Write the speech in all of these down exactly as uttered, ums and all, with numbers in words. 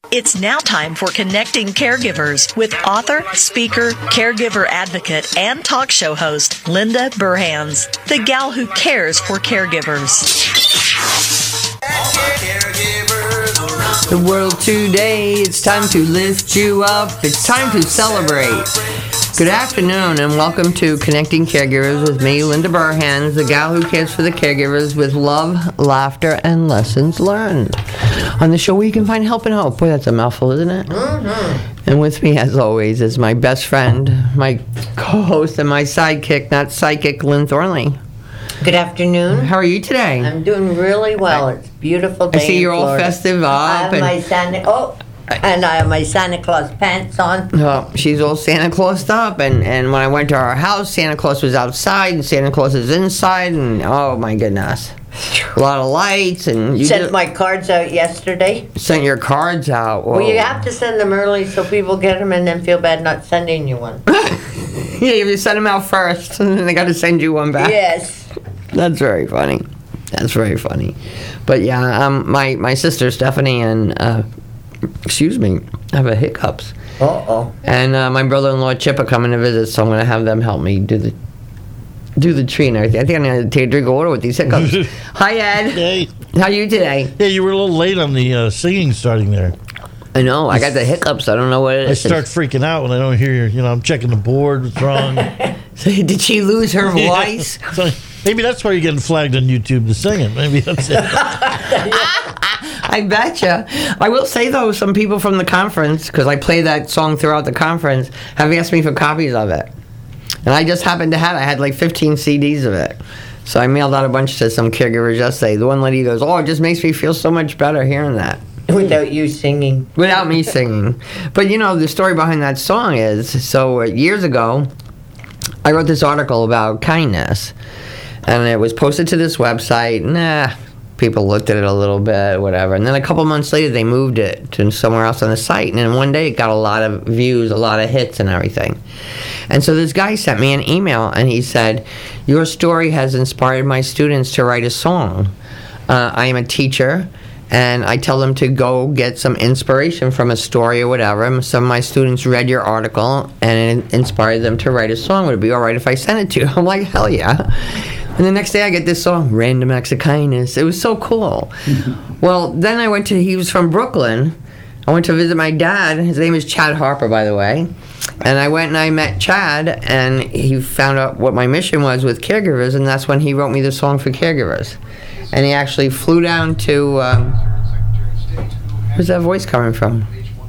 It's now time for Connecting Caregivers with author, speaker, caregiver advocate, and talk show host Linda Burhans, the gal who cares for caregivers. The world today, it's time to lift you up. It's time to celebrate. Good afternoon and welcome to Connecting Caregivers with me, Linda Burhans, the gal who cares for the caregivers with love, laughter, and lessons learned. On the show where you can find help and hope. Boy, that's a mouthful, isn't it? Mm-hmm. And with me, as always, is my best friend, my co-host, and my sidekick, not psychic, Lynn Thornley. Good afternoon. How are you today? I'm doing really well. It's a beautiful day. I see you're in all Florida. festive up. I have and my Santa. Oh, and I have my Santa Claus pants on. Oh, she's all Santa Claused up, and, and when I went to our house, Santa Claus was outside, and Santa Claus is inside, and oh my goodness. A lot of lights, and you sent did, my cards out yesterday. Sent your cards out. Whoa. Well, you have to send them early so people get them and then feel bad not sending you one. Yeah, you send them out first, and then they got to send you one back. Yes. That's very funny. That's very funny. But yeah, um, my, my sister Stephanie and, uh, excuse me, have a hiccups. Uh-oh. And uh, my brother-in-law Chip are coming to visit, so I'm going to have them help me do the do the tree and everything. I think I'm going to take a drink of water with these hiccups. Hi, Ed. Hey. How are you today? Yeah, you were a little late on the uh, singing starting there. I know. I got the hiccups. I don't know what it I is. start freaking out when I don't hear your, you know, I'm checking the board. What's wrong? Did she lose her voice? Yeah. So maybe that's why you're getting flagged on YouTube to sing it. Maybe that's it. I betcha. I will say, though, some people from the conference, because I play that song throughout the conference, have asked me for copies of it. And I just happened to have it. I had like fifteen C Ds of it. So I mailed out a bunch to some caregivers yesterday. The one lady goes, oh, it just makes me feel so much better hearing that. Without you singing. Without me singing. But, you know, the story behind that song is, so uh, years ago, I wrote this article about kindness. And it was posted to this website. Nah, people looked at it a little bit, whatever. And then a couple months later, they moved it to somewhere else on the site. And then one day, it got a lot of views, a lot of hits and everything. And so this guy sent me an email, and he said, your story has inspired my students to write a song. Uh, I am a teacher, and I tell them to go get some inspiration from a story or whatever. Some of my students read your article, and it inspired them to write a song. Would it be all right if I sent it to you? I'm like, hell yeah. And the next day I get this song, Random Acts of Kindness. It was so cool. Well, then I went to, he was from Brooklyn. I went to visit my dad. His name is Chad Harper, by the way. And I went and I met Chad, and he found out what my mission was with caregivers, and that's when he wrote me the song for caregivers. And he actually flew down to, um, where's that voice coming from?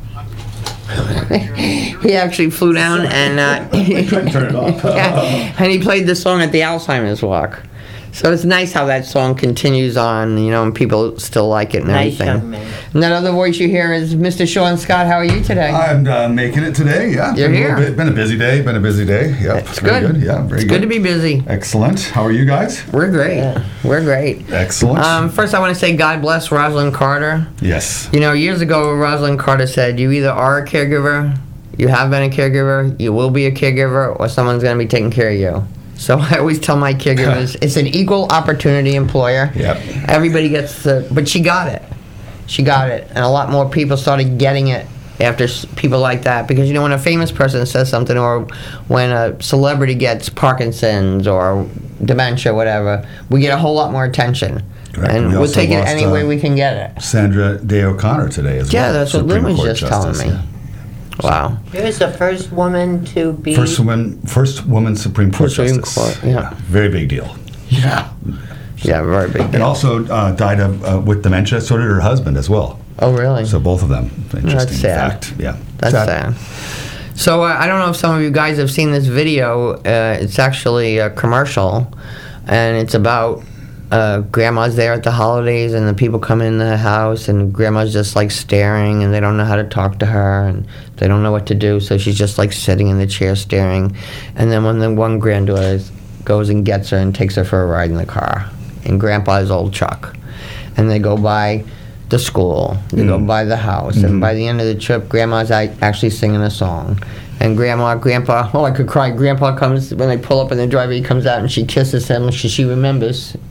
He actually flew down and uh, turn it off. Yeah, and he played the song at the Alzheimer's Walk. So it's nice how that song continues on, you know, and people still like it and Nice everything. young man. And that other voice you hear is Mister Sean Scott. How are you today? I'm uh, making it today, yeah. You're been here. A little bit, been a busy day, been a busy day. Yep. It's very good. Yeah, very it's good. good to be busy. Excellent. How are you guys? We're great. Yeah. We're great. Excellent. Um, first, I want to say God bless Rosalind Carter. yes. You know, years ago, Rosalind Carter said, you either are a caregiver, you have been a caregiver, you will be a caregiver, or someone's going to be taking care of you. So I always tell my caregivers, it's an equal opportunity employer. Yep. Everybody gets the, but she got it. She got it. And a lot more people started getting it after s- people like that. Because, you know, when a famous person says something, or when a celebrity gets Parkinson's or dementia, whatever, we get a whole lot more attention. Correct. And We we'll also take it lost, any way uh, we can get it. Sandra Day O'Connor today as Yeah, well. that's what Supreme Lynn was Court just telling Justice, me. yeah. Wow. She was the first woman to be... First woman, first woman Supreme Court Supreme Justice. Court, yeah. Very big deal. Yeah. Yeah, very big And deal. also uh, died of, uh, with dementia. So did her husband as well. Oh, really? So both of them. Interesting sad. fact. Yeah. That's sad. So uh, I don't know if some of you guys have seen this video. Uh, it's actually a commercial, and it's about uh, grandma's there at the holidays, and the people come in the house, and grandma's just like staring, and they don't know how to talk to her, and they don't know what to do, so she's just like sitting in the chair staring. And then when the one granddaughter goes and gets her and takes her for a ride in the car, in grandpa's old truck, and they go by the school, they Mm. go by the house, Mhm. and by the end of the trip, grandma's a- actually singing a song. And grandma, grandpa, oh, I could cry. Grandpa comes, when they pull up in the driveway, he comes out and she kisses him. She, she remembers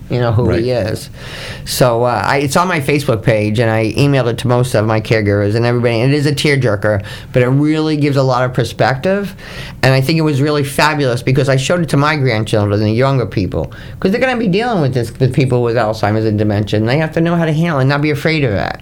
you know, who Right. he is. So uh, I, it's on my Facebook page, and I emailed it to most of my caregivers and everybody. And it is a tearjerker, but it really gives a lot of perspective. And I think it was really fabulous because I showed it to my grandchildren, the younger people, because they're going to be dealing with this with people with Alzheimer's and dementia, and they have to know how to handle it and not be afraid of it.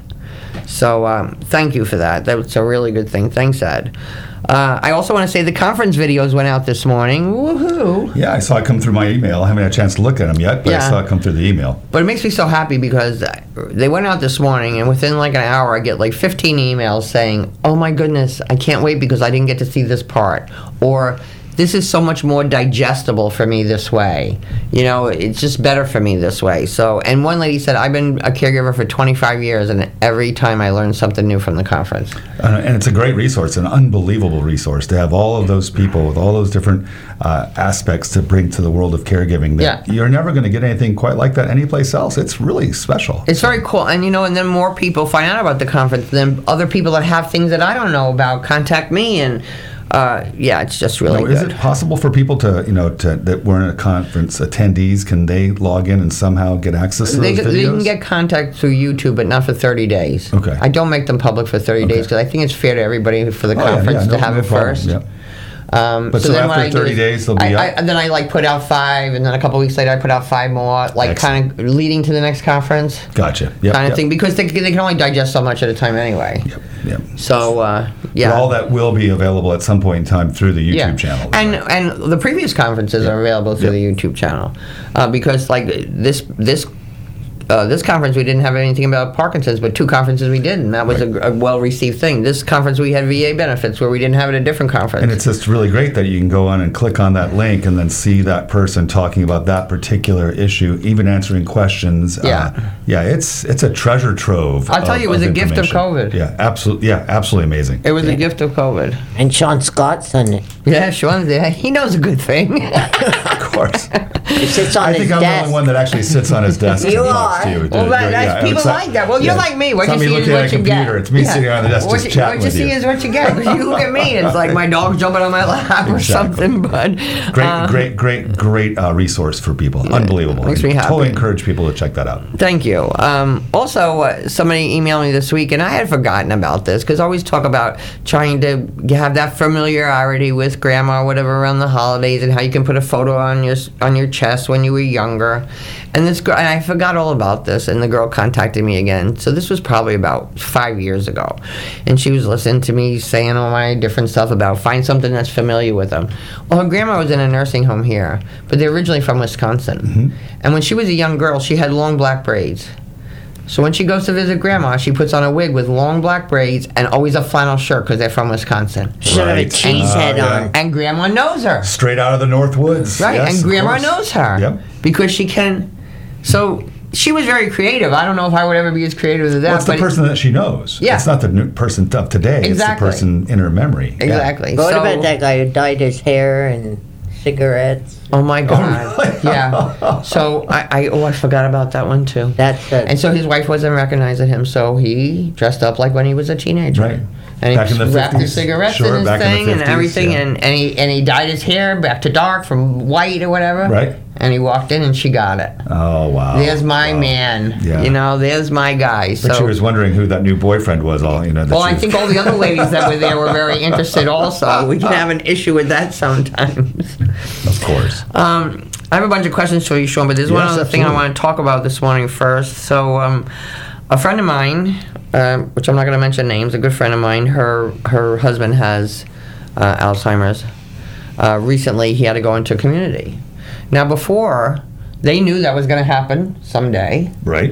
So um, thank you for that. That's a really good thing. Thanks, Ed. Uh, I also want to say the conference videos went out this morning. Woohoo! Yeah, I saw it come through my email. I haven't had a chance to look at them yet, but Yeah. I saw it come through the email. But it makes me so happy because they went out this morning, and within like an hour, I get like fifteen emails saying, "Oh my goodness, I can't wait because I didn't get to see this part," or "This is so much more digestible for me this way. You know, it's just better for me this way." So, and one lady said, "I've been a caregiver for twenty-five years, and every time I learn something new from the conference." Uh, and it's a great resource, an unbelievable resource to have all of those people with all those different uh, aspects to bring to the world of caregiving. That Yeah. You're never going to get anything quite like that anyplace else. It's really special. It's very cool, and you know, and then more people find out about the conference. Then other people that have things that I don't know about contact me, and uh, yeah, it's just really Now, good. is it possible for people to, you know, to, that were in a conference, attendees, can they log in and somehow get access to They, those can- they videos? can get contact through YouTube, but not for thirty days. Okay. I don't make them public for thirty days Okay. because I think it's fair to everybody for the Oh, yeah, conference yeah, to no- have no it problem, first. yeah. Um, But so then after what I do thirty is days, they'll be I, I, up? and then I like put out five, and then a couple weeks later I put out five more, like Excellent. kind of leading to the next conference Gotcha. Yep, kind of yep. thing, because they, they can only digest so much at a time anyway. Yep, yep. So uh, yeah. But all that will be available at some point in time through the YouTube yeah. channel. And and the previous conferences are available through Yeah. the YouTube channel, uh, because like this this. Uh, this conference we didn't have anything about Parkinson's, but two conferences we did, and that was Right. a, a well-received thing. This conference we had V A benefits, where we didn't have it at a different conference. And it's just really great that you can go on and click on that link and then see that person talking about that particular issue, even answering questions. Yeah. Uh, yeah, it's it's a treasure trove. I'll tell of- you, it was of a gift of information. COVID. Yeah, absolutely. Yeah, absolutely amazing. It was a gift of COVID. And Sean Scott's on it. Yeah, Sean's there. He knows a good thing. Of course. He sits on I his think I'm the desk. only one that actually sits on his desk You and talks are. to you. Well, To- that, yeah, that's, people it's not- like that. Well, you're yeah. like me. What It's not you me see is looking at what a you get. computer. It's me sitting on the desk what just you, chatting What with you see you. is what you get. You look at me, it's like my dog's jumping on my lap or Exactly. something. But Great, uh, great, great, great uh, resource for people. Unbelievable. makes me happy. Totally encourage people to check that out. Thank you. Um, also, uh, somebody emailed me this week, and I had forgotten about this because I always talk about trying to have that familiarity with grandma or whatever around the holidays, and how you can put a photo on your on your chest when you were younger. And this girl, and I forgot all about this, and the girl contacted me again. So this was probably about five years ago, and she was listening to me saying all my different stuff about find something that's familiar with them. Well, her grandma was in a nursing home here, but they're originally from Wisconsin. And when she was a young girl, she had long black braids. So when she goes to visit grandma, she puts on a wig with long black braids and always a flannel shirt because they're from Wisconsin. Should have a Right. cheese Uh, head yeah. on. And grandma knows her. Straight out of the North Woods. Right, Yes, and of grandma course. knows her. Yep. Because she can. So she was very creative. I don't know if I would ever be as creative as that. Well, it's the but person that she knows. Yeah. It's not the new person of today. Exactly. It's the person in her memory. Yeah. Exactly. What so, about that guy who dyed his hair and cigarettes? Oh my God. really? Yeah. So I, I, oh, I forgot about that one too. That's a, And so his wife wasn't recognizing him, so he dressed up like when he was a teenager. Right. And Back he in the wrapped his fifties. cigarettes Sure, in his back in the thing and fifties, everything, yeah. and, and he and he dyed his hair back to dark from white or whatever. Right. And he walked in and she got it. Oh, wow. There's my Wow. man. Yeah. You know, there's my guy. But So. she was wondering who that new boyfriend was. All you know. that well, she I was- think all the other ladies that were there were very interested also. We can have an issue with that sometimes. Of course. Um, I have a bunch of questions for you, Sean, but there's one Yes, other thing I absolutely. want to talk about this morning first. So, um, a friend of mine, uh, which I'm not going to mention names, a good friend of mine, her her husband has uh, Alzheimer's. Uh, recently, he had to go into community. Now, before, they knew that was going to happen someday. Right.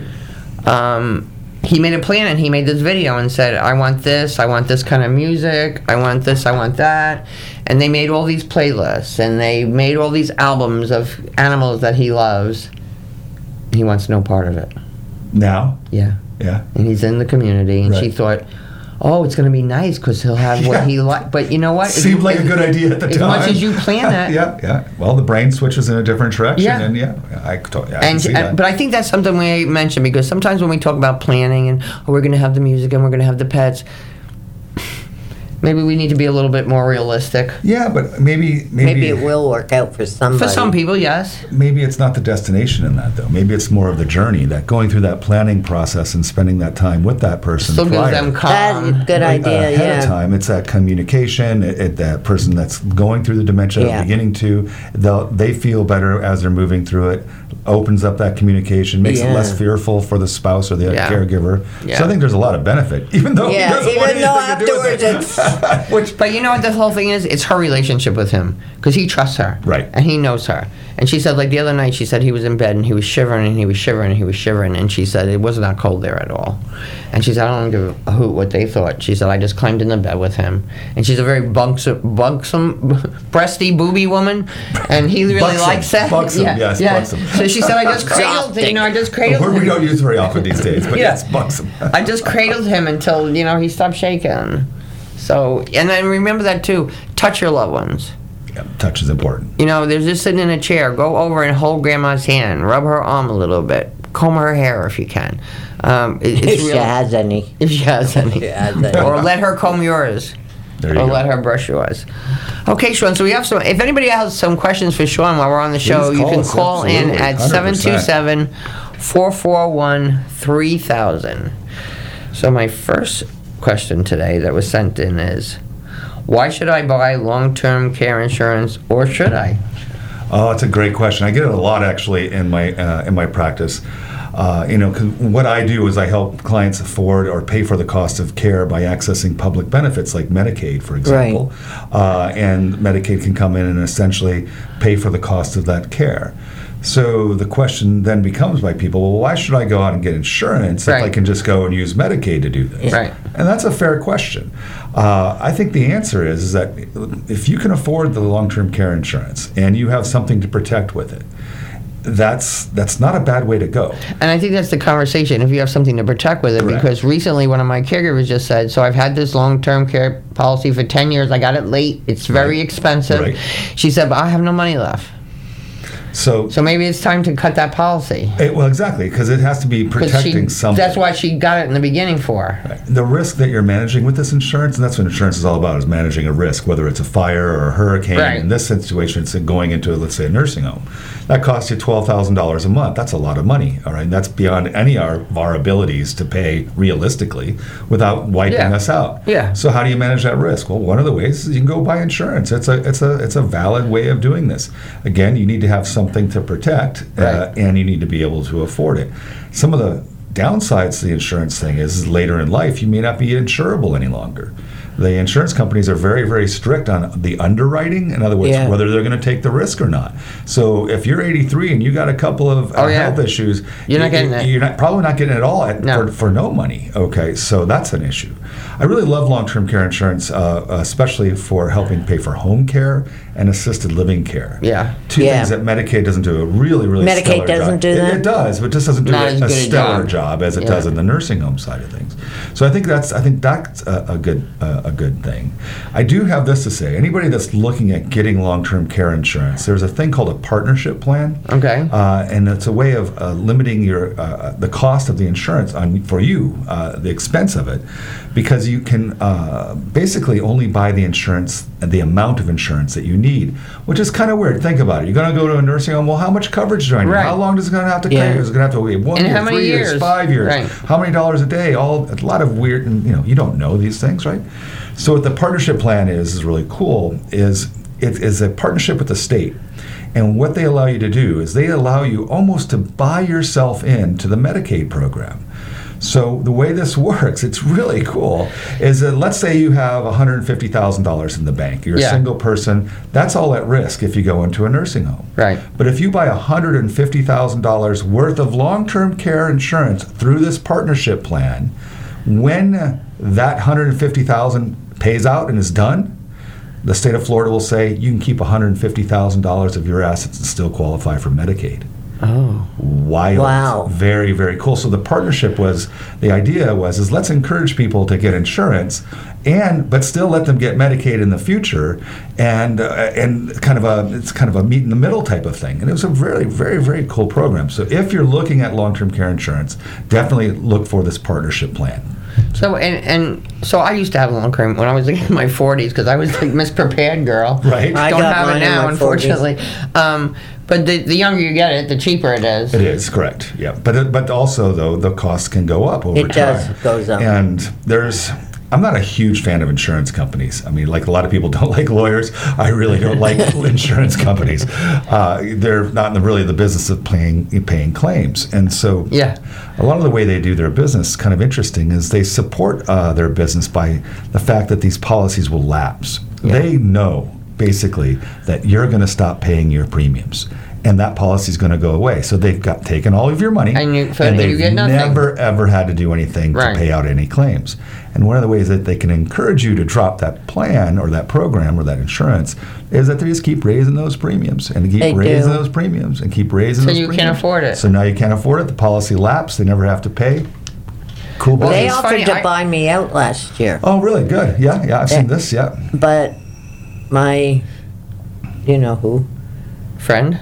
Um, he made a plan and he made this video and said, I want this, I want this kind of music, I want this, I want that. And they made all these playlists and they made all these albums of animals that he loves. He wants no part of it. Now. Yeah. Yeah. And he's in the community and she Right. thought, oh, it's going to be nice because he'll have what Yeah. he likes. But you know what? If Seemed you- like a good idea at the as time. much as you plan it. yeah, yeah. Well, the brain switches in a different direction, Yeah. and yeah, I, to- I can And, see and that. but I think that's something we mentioned because sometimes when we talk about planning and oh, we're going to have the music and we're going to have the pets, Maybe we need to be a little bit more realistic. Yeah, but maybe maybe, Maybe it will work out for somebody. For some people, yes. maybe it's not the destination in that though. Maybe it's more of the journey, that going through that planning process and spending that time with that person Still gives prior. them That's calm. a good Like, idea, ahead yeah. of time. It's that communication. It, it, that person that's going through the dementia, Yeah. beginning to, they'll- they feel better as they're moving through it. Opens up that communication, makes it Yeah. less fearful for the spouse or the Yeah. caregiver. Yeah. So I think there's a lot of benefit, even though he Yeah, doesn't want even though anything to do with afterwards it. it's... Which, but you know what the whole thing is? It's her relationship with him because he trusts her, Right. And he knows her. And she said, like the other night, she said he was in bed and he was shivering and he was shivering and he was shivering, and she said it was not cold there at all. And she said, I don't give a hoot what they thought. She said, I just climbed in the bed with him, and she's a very bunksome, bunksome, breasty, booby woman, and he really Buxom, likes that. buxom, yes, buxom. So she said, I just cradled, you know, I just A cradled word we him. don't use very often these days, but Yeah. yes, buxom. I just cradled him until, you know, he stopped shaking. So, and then remember that too. Touch your loved ones. Yeah, touch is important. You know, they're just sitting in a chair. Go over and hold grandma's hand. Rub her arm a little bit. Comb her hair if you can. Um, it, it's If she real- has any. If she has any. She has any. Or let her comb yours. There you Or go. let her brush yours. Okay, Sean, so we have some. If anybody has some questions for Sean while we're on the show, Please you call can us, call in absolutely, at one hundred seven percent. two seven, four four one, three thousand. So my first question today that was sent in is, why should I buy long-term care insurance, or should I? Oh, it's a great question. I get it a lot actually in my uh, in my practice. Uh, you know, 'cause what I do is I help clients afford or pay for the cost of care by accessing public benefits like Medicaid, for example. Uh, and Medicaid can come in and essentially pay for the cost of that care. So the question then becomes by people, well, why should I go out and get insurance if I Right. can just go and use Medicaid to do this? Right. And that's a fair question. Uh, I think the answer is, is that if you can afford the long-term care insurance and you have something to protect with it, that's that's not a bad way to go. And I think that's the conversation, if you have something to protect with it, Correct. because recently one of my caregivers just said, so I've had this long-term care policy for ten years, I got it late, it's very Right. expensive. Right. She said, but I have no money left. So, So maybe it's time to cut that policy. it, well, exactly, because it has to be 'Cause protecting she, something. that's why she got it in the beginning for. The risk that you're managing with this insurance, and that's what insurance is all about, is managing a risk, whether it's a fire or a hurricane. Right. In this situation, it's going into, let's say, a nursing home. That costs you twelve thousand dollars a month. That's a lot of money, all right? And that's beyond any of our abilities to pay realistically without wiping Yeah. us out. Yeah. So how do you manage that risk? Well, one of the ways is you can go buy insurance. It's a, it's a, it's a valid way of doing this. Again, you need to have something to protect, uh, Right. and you need to be able to afford it. Some of the downsides to the insurance thing is, is later in life you may not be insurable any longer. The insurance companies are very, very strict on the underwriting. In other words, Yeah. whether they're going to take the risk or not. So if you're eighty-three and you got a couple of uh, Oh, yeah. health issues, You're not you- getting it. You're not, probably not getting it at all at, No. for, for no money. Okay, so that's an issue. I really love long-term care insurance, uh, especially for helping pay for home care and assisted living care. Yeah. Two Yeah. things that Medicaid doesn't do a really, really Medicaid stellar doesn't job. do It- that? It does, but just doesn't do Not a, as a good a stellar job. job as it Yeah. does in the nursing home side of things. So I think that's I think that's a, a good uh, a good thing. I do have this to say: anybody that's looking at getting long-term care insurance, there's a thing called a partnership plan. Okay. Uh, and it's a way of uh, limiting your uh, the cost of the insurance on for you, uh, the expense of it, because you can uh, basically only buy the insurance and the amount of insurance that you need, which is kind of weird. Think about it. You're going to go to a nursing home. Well, how much coverage do I need? Right. How long does it going to have to Yeah. take? Is it going to have to wait one And year, how many three years, years? five years? Right. How many dollars a day? All a lot of weird, and you know, you don't know these things, right? So what the partnership plan is is really cool. Is it is a partnership with the state. And what they allow you to do is they allow you almost to buy yourself into the Medicaid program. So the way this works, it's really cool, is that let's say you have one hundred fifty thousand dollars in the bank. You're Yeah. a single person. That's all at risk if you go into a nursing home. Right. But if you buy one hundred fifty thousand dollars worth of long-term care insurance through this partnership plan, when that one hundred fifty thousand dollars pays out and is done, the state of Florida will say you can keep one hundred fifty thousand dollars of your assets and still qualify for Medicaid. Oh. Wild. Wow. Very, very cool. So the partnership was, the idea was, is let's encourage people to get insurance and, but still let them get Medicaid in the future, and uh, and kind of a, it's kind of a meet in the middle type of thing. And it was a very, very, very cool program. So if you're looking at long-term care insurance, definitely look for this partnership plan. So and and so I used to have long cream when I was in my forties because I was the misprepared girl. Right. I Don't got have mine it in now, my forties. unfortunately. Um, but the, the younger you get it, the cheaper it is. It is correct, yeah. But it, but also though the costs can go up over It time. does, it goes up. And there's, I'm not a huge fan of insurance companies. I mean, like a lot of people don't like lawyers. I really don't like insurance companies. Uh, they're not in the, really the business of paying paying claims, and so Yeah. a lot of the way they do their business, kind of interesting, is they support uh, their business by the fact that these policies will lapse. Yeah. They know basically that you're going to stop paying your premiums, and that policy is going to go away. So they've got taken all of your money, And you- so and you they've get nothing. never ever had to do anything Right. to pay out any claims. And one of the ways that they can encourage you to drop that plan or that program or that insurance is that they just keep raising those premiums and keep They raising do. those premiums and keep raising So those you can't premiums. afford it. So now you can't afford it. The policy lapsed. They never have to pay. Cool. Well, business. They it's offered funny, to I- buy me out last year, Oh, really? Good. Yeah, yeah. I've seen Yeah. this. Yeah. but my, you know who, Friend?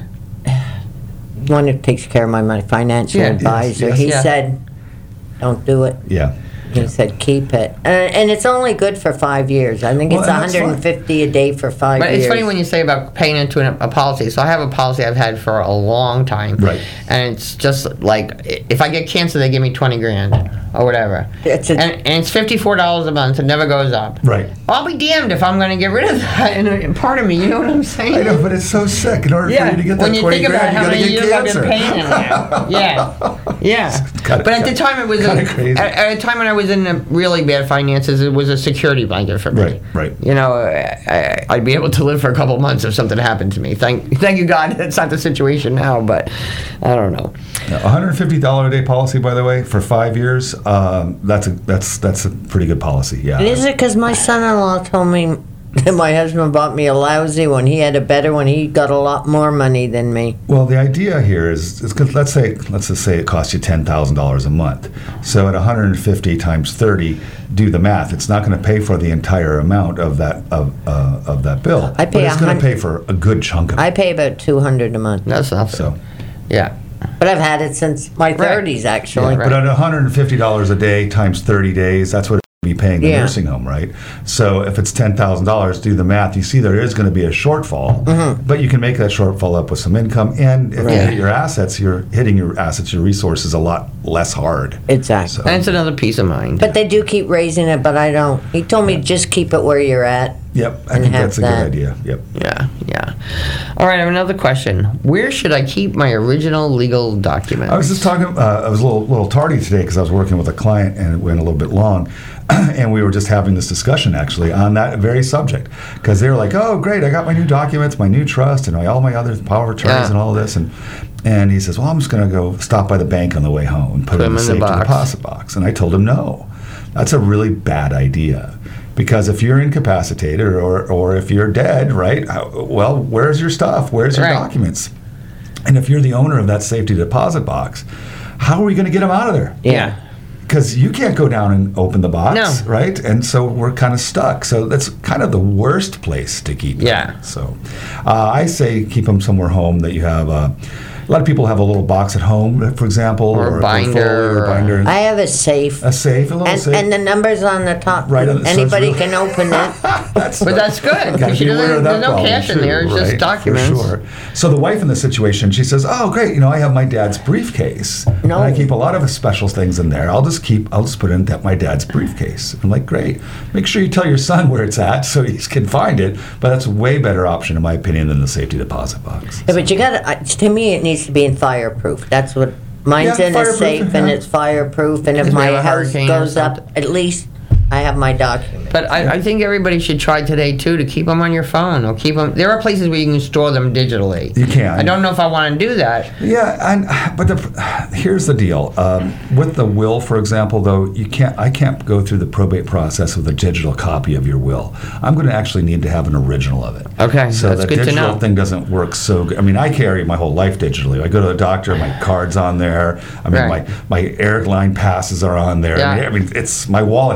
one who takes care of my money, financial Yeah, yes, advisor, yes. he Yeah. said, don't do it. Yeah. He said, keep it. Uh, and it's only good for five years. I think Well, it's and that's fine. one hundred fifty a day for five But years. it's funny when you say about paying into an, a policy. So I have a policy I've had for a long time. Right. And it's just like, i- if I get cancer, they give me twenty grand or whatever. It's a- and, and it's fifty-four dollars a month. It never goes up. Right. I'll be damned if I'm going to get rid of that. And, uh, part of me, you know what I'm saying? I know, but it's so sick. In order for Yeah, you to get when that you twenty think about grand, how you many gotta years get I've cancer. been paying in there. Yeah, yeah. kinda- but at the time, it was kinda a, crazy. At, at a time when I was in a really bad finances. It was a security blanket for me. Right, right. You know, I, I'd be able to live for a couple months if something happened to me. Thank, thank you God, that's not the situation now. But I don't know. one hundred fifty dollars a day policy, by the way, for five years. Um, that's a that's that's a pretty good policy. Yeah. And is it because my son-in-law told me that my husband bought me a lousy one? He had a better one. He got a lot more money than me. Well, the idea here is, is 'cause let's say let's just say it costs you ten thousand dollars a month. So at one hundred fifty times thirty, do the math. It's not going to pay for the entire amount of that of uh, of that bill. I but pay it's a going hun- to pay for a good chunk of it. I pay about two hundred a month, That's nothing. So, Yeah. but I've had it since my thirties, actually. Yeah, right. but at one hundred fifty dollars a day times thirty days, that's what be paying the Yeah. nursing home, right? So if it's ten thousand dollars, do the math. You see there is going to be a shortfall, but you can make that shortfall up with some income. And if you Right. hit your assets, you're hitting your assets, your resources a lot less hard. Exactly. So, And it's another peace of mind. But they do keep raising it, but I don't. He told me just keep it where you're at. yep, I and think have that's a that. good idea. Yep. yeah, yeah. All right, I have another question. Where should I keep my original legal documents? I was just talking. Uh, I was a little, little tardy today because I was working with a client and it went a little bit long, and we were just having this discussion actually on that very subject because they were like, "Oh, great! I got my new documents, my new trust, and my, all my other power of attorneys Yeah. and all this." And and he says, "Well, I'm just going to go stop by the bank on the way home and put, Put it in them the in the safety box. deposit box." And I told him, "No, that's a really bad idea." Because if you're incapacitated or, or if you're dead, right, uh, well, where's your stuff? Where's your Right. documents? And if you're the owner of that safety deposit box, how are we going to get them out of there? yeah. Because you can't go down and open the box, No. right? And so we're kind of stuck. So that's kind of the worst place to keep them. Yeah. So uh, I say keep them somewhere home that you have. Uh, a lot of people have a little box at home, for example, Or a binder, portfolio or or- a binder. I have a safe. a safe, a little And, safe. and the number's on the top. Right on the- so it's Anybody really- can open it. That's But not- that's good, Gotta because she be aware doesn't- of that there's no problem, cash in too, there, it's just right, documents. For sure. So the wife in the situation, she says, "Oh, great! You know, I have my dad's briefcase. No. And I keep a lot of special things in there. I'll just keep. I'll just put it in that my dad's briefcase." I'm like, "Great! Make sure you tell your son where it's at so he can find it." But that's a way better option, in my opinion, than the safety deposit box. Yeah, but you got to. To me, it needs to be in fireproof. That's what mine's Yeah, in a fireproof, safe, and yeah. it's fireproof. And if If we my have a house hurricane or goes up, something. at least I have my document. But I, I think everybody should try today too to keep them on your phone or keep them. There are places where you can store them digitally. You can. I don't know if I want to do that. Yeah, and but the, here's the deal. Um, with the will, for example, though, you can't. I can't go through the probate process with a digital copy of your will. I'm going to actually need to have an original of it. Okay, so that's the good to digital know. thing doesn't work so good. I mean, I carry my whole life digitally. I go to the doctor, my card's on there. I mean, Right. my my airline passes are on there. I, Yeah. mean, I mean, it's my wallet has three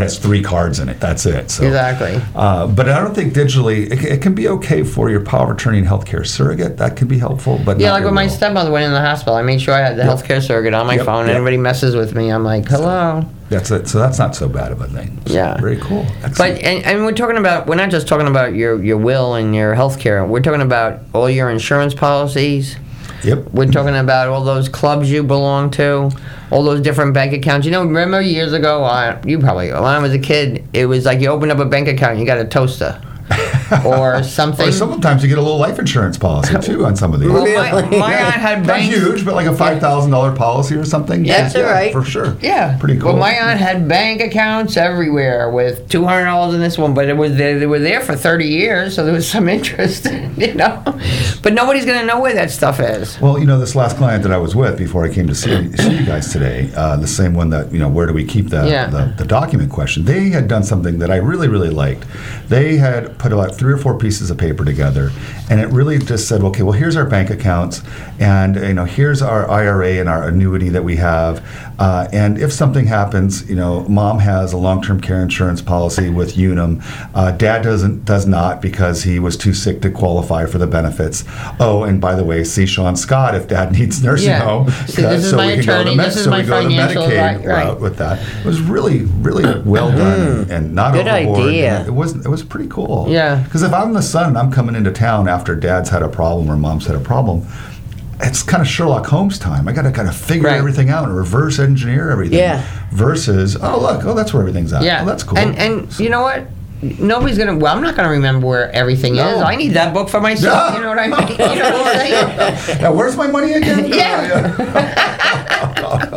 cards in it. That's it. So, Exactly. Uh, but I don't think digitally, it, it can be okay for your power of attorney and healthcare surrogate. That can be helpful, but Yeah, not like your when my will. stepmother went in the hospital, I made sure I had the Yep. healthcare surrogate on my Yep, phone. yep. Anybody messes with me, I'm like, hello. That's it. So that's not so bad of a thing. So Yeah. Very cool. But Excellent. and, and we're talking about we're not just talking about your, your will and your health care. We're talking about all your insurance policies. Yep. We're talking about all those clubs you belong to, all those different bank accounts. You know, remember years ago, I, you probably, when I was a kid, it was like you opened up a bank account and you got a toaster. Or something. Or sometimes you get a little life insurance policy too on some of these. Well, my, my aunt had Not bank. huge, but like a five thousand dollar policy or something. That's yeah, all right. for sure. Yeah, pretty cool. Well, my aunt had bank accounts everywhere with two hundred dollars in this one, but it was they, they were there for thirty years, so there was some interest, you know. But nobody's gonna know where that stuff is. Well, you know, this last client that I was with before I came to see, see you guys today, uh, the same one that, you know, where do we keep the, Yeah. the, the document question, they had done something that I really, really liked. They had put about three or four pieces of paper together, and it really just said, okay, well, here's our bank accounts, and, you know, here's our I R A and our annuity that we have, uh, and if something happens, you know, mom has a long-term care insurance policy with Unum, uh, dad doesn't, does not because he was too sick to qualify for the benefits. Oh, and by the way, see Sean Scott if dad needs nursing Yeah. home. See, this is my we can go to attorney, Med- this is so my we go to financial Medicaid advi- right. route with that. It was really, really well done and, and not Good overboard. idea. And It was it was pretty cool. Yeah. Because if I'm the son and I'm coming into town after dad's had a problem or mom's had a problem, it's kind of Sherlock Holmes time. I got to kind of figure Right. everything out and reverse engineer everything. Yeah. Versus, oh look, oh that's where everything's at. Yeah, Oh, that's cool. And and you know what? Nobody's gonna. Well, I'm not gonna remember where everything No. is. I need that book for myself. You know what I mean? You know what I'm saying? Now, where's my money again? Yeah.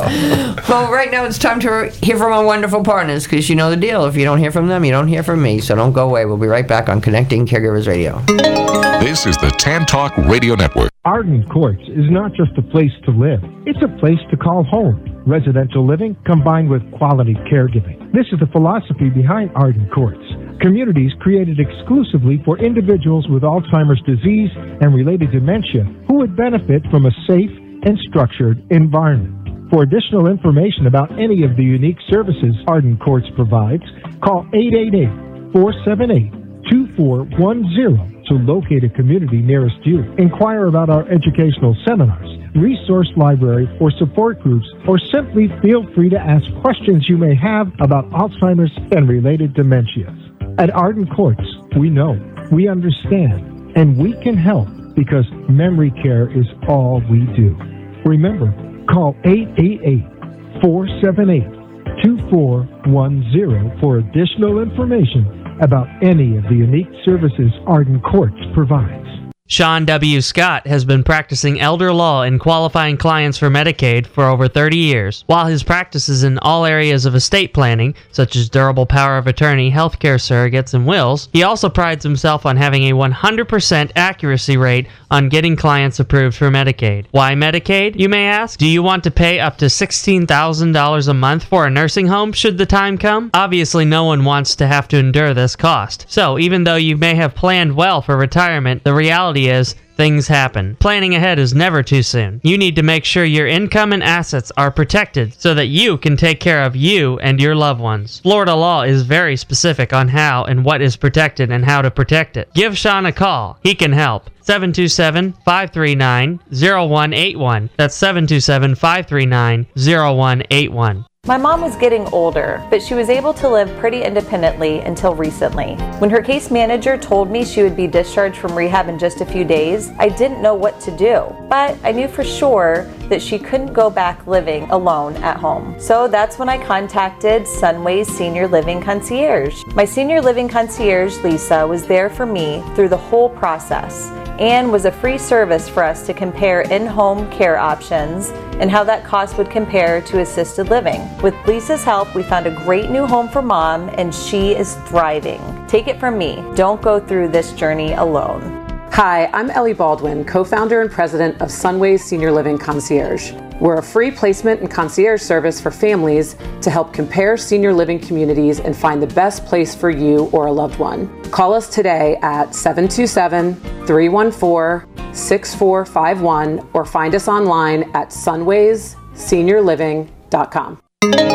Well, right now it's time to hear from our wonderful partners because you know the deal. If you don't hear from them, you don't hear from me. So don't go away. We'll be right back on Connecting Caregivers Radio. This is the Tan Talk Radio Network. Arden Courts is not just a place to live. It's a place to call home. Residential living combined with quality caregiving. This is the philosophy behind Arden Courts. Communities created exclusively for individuals with Alzheimer's disease and related dementia who would benefit from a safe and structured environment. For additional information about any of the unique services Arden Courts provides, call eight eight eight, four seven eight, two four one zero to locate a community nearest you. Inquire about our educational seminars, resource library, or support groups, or simply feel free to ask questions you may have about Alzheimer's and related dementias. At Arden Courts, we know, we understand, and we can help because memory care is all we do. Remember, call eight eight eight, four seven eight, two four one zero for additional information about any of the unique services Arden Courts provides. Sean W. Scott has been practicing elder law and qualifying clients for Medicaid for over thirty years. While his practice is in all areas of estate planning, such as durable power of attorney, healthcare surrogates, and wills, he also prides himself on having a one hundred percent accuracy rate on getting clients approved for Medicaid. Why Medicaid, you may ask? Do you want to pay up to sixteen thousand dollars a month for a nursing home should the time come? Obviously, no one wants to have to endure this cost. So, even though you may have planned well for retirement, the reality is things happen. Planning ahead is never too soon. You need to make sure your income and assets are protected so that you can take care of you and your loved ones. Florida law is very specific on how and what is protected and how to protect it. Give Sean a call. He can help. seven two seven, five three nine, zero one eight one. That's seven two seven, five three nine, zero one eight one. My mom was getting older, but she was able to live pretty independently until recently. When her case manager told me she would be discharged from rehab in just a few days, I didn't know what to do. But I knew for sure that she couldn't go back living alone at home. So that's when I contacted Sunway's Senior Living Concierge. My Senior Living Concierge, Lisa, was there for me through the whole process and was a free service for us to compare in-home care options and how that cost would compare to assisted living. With Lisa's help, we found a great new home for Mom, and she is thriving. Take it from me, don't go through this journey alone. Hi, I'm Ellie Baldwin, co-founder and president of Sunway's Senior Living Concierge. We're a free placement and concierge service for families to help compare senior living communities and find the best place for you or a loved one. Call us today at seven two seven, three one four, six four five one or find us online at sunways senior living dot com.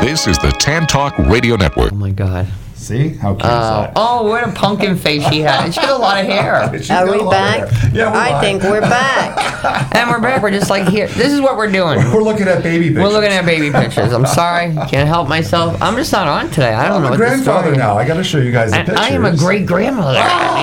This is the Tan Talk Radio Network. Oh my God. See? How cute Uh, is that? oh, what a pumpkin face she had. She had a lot of hair. She's Are got a we lot of back? hair. Yeah, we're I back. think we're back. And we're back. We're just like here. This is what we're doing. We're looking at baby pictures. We're looking at baby pictures. I'm sorry. Can't help myself. I'm just not on today. I don't I'm know a what grandfather the story now. I got to show you guys the And pictures. I am a great grandmother.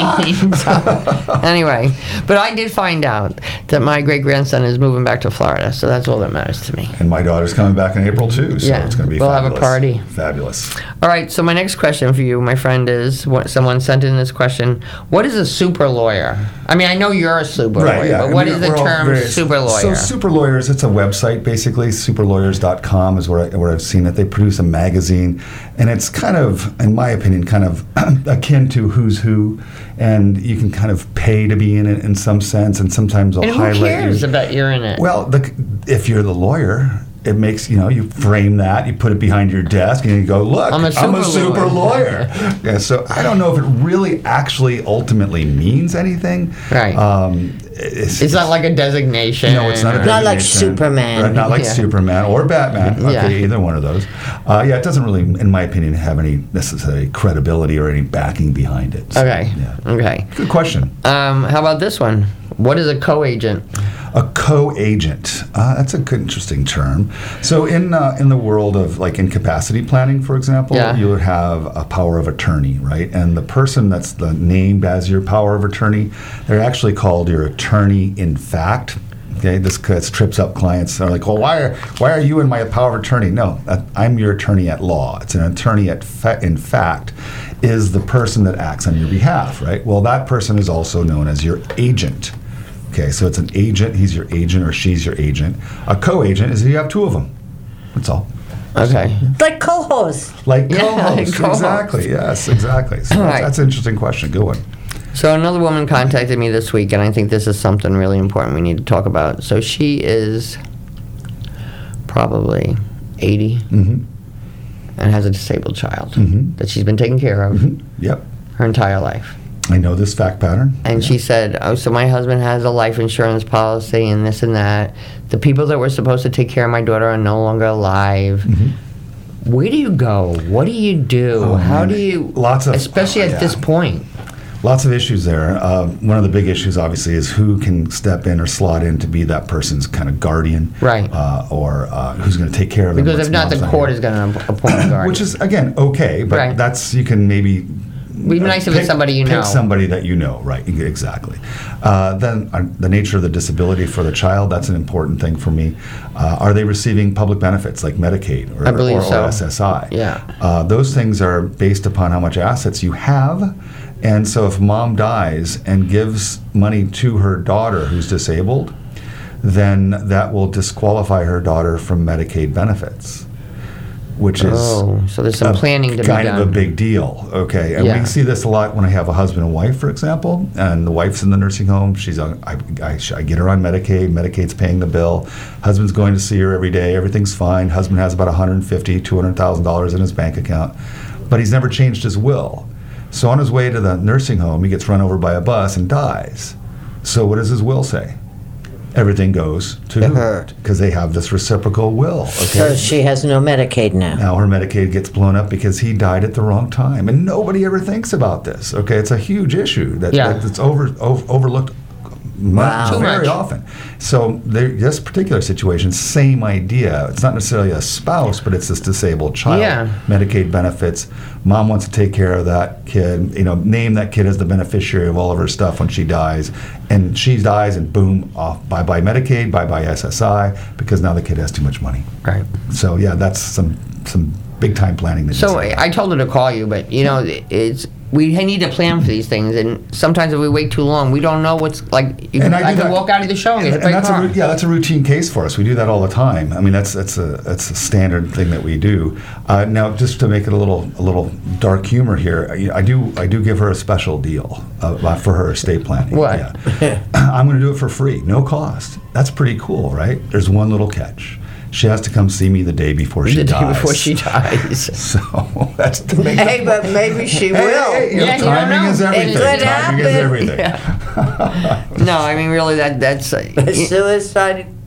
So, anyway, but I did find out that my great grandson is moving back to Florida, so that's all that matters to me. And my daughter's coming back in April too, so Yeah, it's going to be we'll have a fabulous. party. Fabulous. All right, so my next question for you, my friend, is what someone sent in this question: what is a super lawyer? I mean, I know you're a super lawyer, but what I mean, is the we're all term very- super lawyer? So super lawyers, it's a website basically. super lawyers dot com is where, I, where I've seen it. They produce a magazine, and it's kind of, in my opinion, kind of akin to Who's Who, and you can kind of pay to be in it in some sense, and sometimes they'll and who highlight cares you. about you're in it? Well, the, if you're the lawyer, it makes, you know, you frame that, you put it behind your desk, and you go, look, I'm a super super lawyer. lawyer. Yeah, so I don't know if it really actually ultimately means anything. Right. Um, it's, It's not like a designation. no, it's not a or- Not like designation. Superman. Right, not like Yeah. Superman or Batman. Okay, Yeah. either one of those. Uh, yeah, it doesn't really, in my opinion, have any necessary credibility or any backing behind it. So, Okay. Yeah. Okay. Good question. Um, how about this one? What is a co-agent? A co-agent. Uh, that's a good, interesting term. So in uh, in the world of like incapacity planning, for example, Yeah. you would have a power of attorney, right? And the person that's the named as your power of attorney, they're actually called your attorney in fact. Okay, this, this trips up clients. They're like, well, why are why are you in my power of attorney? No, uh, I'm your attorney at law. It's an attorney at fa- in fact is the person that acts on your behalf, right? Well, that person is also known as your agent. Okay, so it's an agent, he's your agent or she's your agent. A co-agent is you have two of them. That's all. Okay. Like co-host. Like Yeah, co-host, like co-host. exactly, yes, exactly. So All that's, right. that's an interesting question, good one. So another woman contacted me this week, and I think this is something really important we need to talk about. So she is probably eighty Mm-hmm. and has a disabled child Mhm. that she's been taking care of Yep, her entire life. I know this fact pattern. And she said, oh, so my husband has a life insurance policy and this and that. The people that were supposed to take care of my daughter are no longer alive. Mm-hmm. Where do you go? What do you do? Oh, How man. do you, Lots of- especially oh, at yeah. this point? Lots of issues there. Uh, one of the big issues, obviously, is who can step in or slot in to be that person's kind of guardian, Right. Uh, or uh, who's going to take care of them. Because once if not, mom's the court here. is going to appoint a guardian. Which is again okay, but Right. that's you can maybe. It'd be nice if it's pick- somebody you know. Pick somebody that you know, right? Exactly. Uh, then uh, the nature of the disability for the child, that's an important thing for me. Uh, are they receiving public benefits like Medicaid or, I believe or, so. or S S I? Yeah. Uh, those things are based upon how much assets you have. And so if mom dies and gives money to her daughter who's disabled, then that will disqualify her daughter from Medicaid benefits, which is Oh, so there's some a- planning to be kind of a done. big deal. Okay, and Yeah. we see this a lot when I have a husband and wife, for example, and the wife's in the nursing home. She's on, I, I, I get her on Medicaid. Medicaid's paying the bill. Husband's going to see her every day. Everything's fine. Husband has about one hundred fifty thousand dollars, two hundred thousand dollars in his bank account, but he's never changed his will. So on his way to the nursing home, he gets run over by a bus and dies. So what does his will say? Everything goes to To her. because they have this reciprocal will. Okay. So she has no Medicaid now. Now her Medicaid gets blown up because he died at the wrong time, and nobody ever thinks about this. Okay, it's a huge issue that, Yeah. that's over, over overlooked Wow. Too very much. often. So there, this particular situation, same idea. It's not necessarily a spouse, but it's this disabled child. Yeah. Medicaid benefits. Mom wants to take care of that kid. You know, name that kid as the beneficiary of all of her stuff when she dies, and she dies, and boom, off. Bye bye Medicaid. Bye bye S S I, because now the kid has too much money. Right. So yeah, that's some some big time planning. That So needs to I I told her to call you, but you know, it's we need to plan for these things, and sometimes if we wait too long, we don't know what's like. You can, And I I, do can that- walk out of the show and, And, get hit and by a that's a car. ru- yeah, that's a routine case for us. We do that all the time. I mean, that's that's a that's a standard thing that we do. Uh, now, just to make it a little a little dark humor here, I, I do I do give her a special deal uh, for her estate planning. What? Yeah. I'm going to do it for free, no cost. That's pretty cool, right? There's one little catch. She has to come see me the day before she the dies. day before she dies. So that's to make Hey, the- but maybe she Hey, will. hey, hey, you know, Yeah, you don't timing know. is It everything. could Timing is happen. everything. No, I mean really that that's. Uh, y- Suicide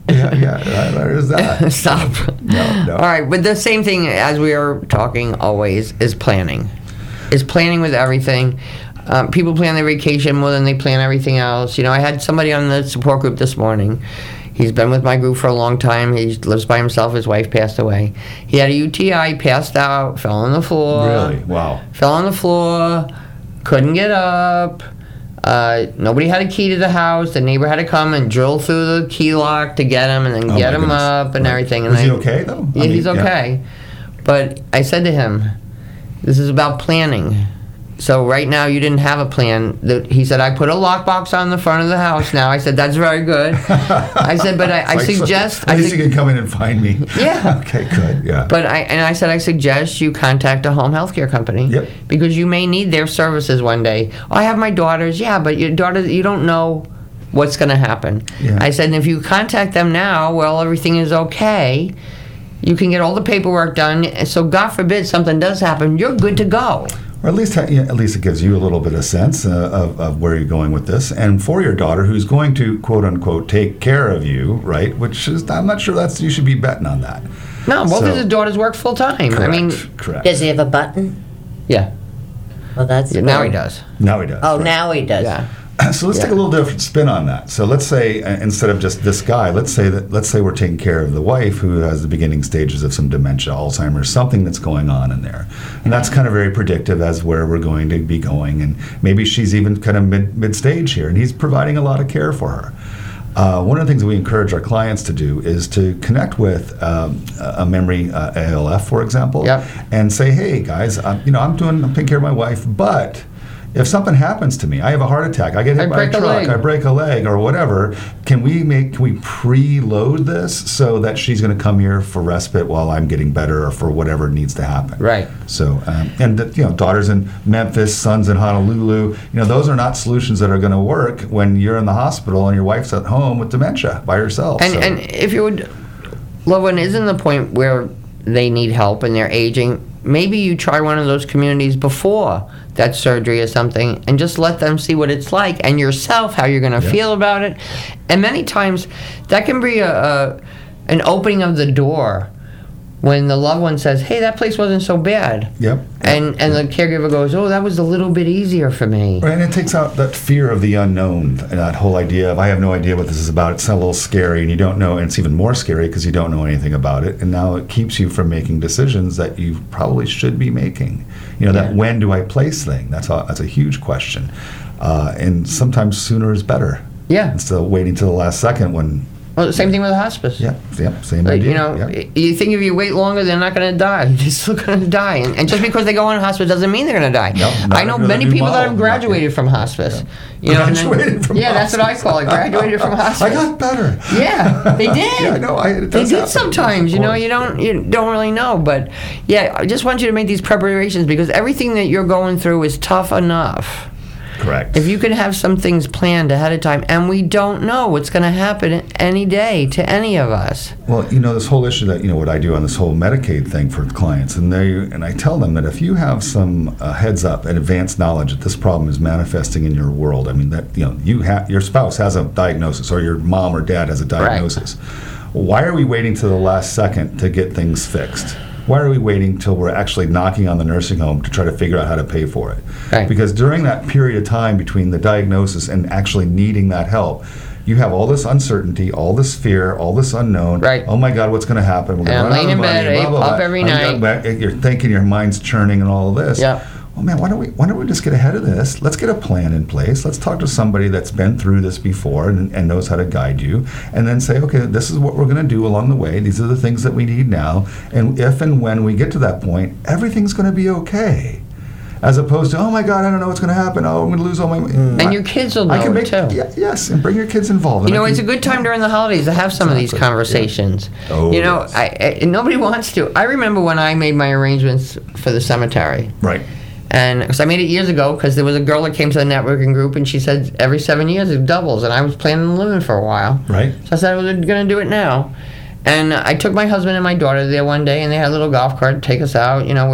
Yeah, yeah, there is that. Stop. No, no. All right, but the same thing as we are talking always is planning. Is planning with everything. Um, people plan their vacation more than they plan everything else. You know, I had somebody on the support group this morning. He's been with my group for a long time. He lives by himself. His wife passed away. He had a U T I, passed out, fell on the floor. Really? Wow. Fell on the floor, couldn't get up. Uh, nobody had a key to the house. The neighbor had to come and drill through the key lock to get him and then Oh, get my him goodness. up and Right. everything. And Was I, he okay, though? Yeah, I mean, he's yeah. okay. But I said to him, this is about planning. So right now you didn't have a plan. The- He said, I put a lockbox on the front of the house now. I said, that's very good. I said, but I, I Like, so- suggest... At I least su- you can come in and find me. Yeah. Okay, good. Yeah. But I and I said I suggest you contact a home health care company. Yep. Because you may need their services one day. I have my daughters. Yeah, but your daughter, you don't know what's going to happen. Yeah. I said, and if you contact them now, well, everything is okay. You can get all the paperwork done. So God forbid something does happen, you're good to go. Or at least, ha- yeah, at least it gives you a little bit of sense uh, of, of where you're going with this. And for your daughter, who's going to quote unquote take care of you, right? Which is, I'm not sure that's you should be betting on that. No, both So- of his daughters work full time. I mean, correct. Does he have a button? yeah. Well, that's Yeah, now good. he does. Now he does. Oh, right. now he does. Yeah. So let's Yeah. take a little different spin on that. So let's say uh, instead of just this guy, let's say that let's say we're taking care of the wife who has the beginning stages of some dementia, Alzheimer's, something that's going on in there, and that's kind of very predictive as where we're going to be going. And maybe she's even kind of mid mid stage here, and he's providing a lot of care for her. Uh, one of the things we encourage our clients to do is to connect with um, a memory uh, A L F, for example, Yep. and say, "Hey guys, um, you know, I'm doing, I'm taking care of my wife, but if something happens to me, I have a heart attack, I get hit I by a break a truck, leg. I break a leg, or whatever. Can we make, can we preload this so that she's going to come here for respite while I'm getting better, or for whatever needs to happen?" Right. So, um, and the, you know, daughters in Memphis, sons in Honolulu, you know, those are not solutions that are going to work when you're in the hospital and your wife's at home with dementia by herself. And so. and if your loved one is in the point where they need help and they're aging, maybe you try one of those communities before that surgery or something, and just let them see what it's like, and yourself how you're going to Yeah. feel about it. And many times that can be a, a an opening of the door when the loved one says, "Hey, that place wasn't so bad," Yep. and and the caregiver goes, "Oh, that was a little bit easier for me." Right, and it takes out that fear of the unknown, and that whole idea of, I have no idea what this is about. It's a little scary, and you don't know, and it's even more scary because you don't know anything about it, and now it keeps you from making decisions that you probably should be making. You know, that Yeah. when do I place thing, that's a, that's a huge question. Uh, and sometimes sooner is better. Yeah. Instead of waiting till the last second when, Well, same thing with hospice. yeah, yeah, same Like, idea. you know, yeah. you think if you wait longer, they're not going to die. They're still going to die. And, and just because they go on hospice doesn't mean they're going to die. No, not I know under the many new people that model. have graduated from hospice. You know, and then- Graduated from yeah, that's what I call it. Graduated from hospice. I got better. Yeah, they did. Yeah, I know. I, it They does did happen. sometimes, you know. Of You course. don't, you don't really know, but yeah, I just want you to make these preparations because everything that you're going through is tough enough. Correct. If you can have some things planned ahead of time, and we don't know what's going to happen any day to any of us. Well, you know, this whole issue that, you know, what I do on this whole Medicaid thing for clients, and they, and I tell them that if you have some uh, heads up and advanced knowledge that this problem is manifesting in your world, I mean, that, you know, you have, your spouse has a diagnosis, or your mom or dad has a diagnosis. Why are we waiting to the last second to get things fixed? Why are we waiting till we're actually knocking on the nursing home to try to figure out how to pay for it? Right. Because during that period of time between the diagnosis and actually needing that help, you have all this uncertainty, all this fear, all this unknown. Right. Oh my God, what's going to happen? We're And going to run out laying of in money. bed, blah, blah, blah. up every I'm night. back- You're thinking, your mind's churning and all of this. Yeah. Oh man, why don't we why don't we just get ahead of this? Let's get a plan in place. Let's talk to somebody that's been through this before and, and knows how to guide you, and then say, okay, this is what we're going to do along the way. These are the things that we need now, and if and when we get to that point, everything's going to be okay. As opposed to, oh my God, I don't know what's going to happen. Oh, I'm going to lose all my. And your kids will know I can it make, too. Yeah, yes, and bring your kids involved. You And know, I it's a can- good time during the holidays to have some of these Exactly, yeah. conversations. Oh, you know, yes. I, I, nobody wants to. I remember when I made my arrangements for the cemetery. Right. And because I made it years ago, because there was a girl that came to the networking group, and she said every seven years it doubles, and I was planning on living for a while. Right. So I said I was going to do it now. And I took my husband and my daughter there one day, and they had a little golf cart to take us out. You know, we're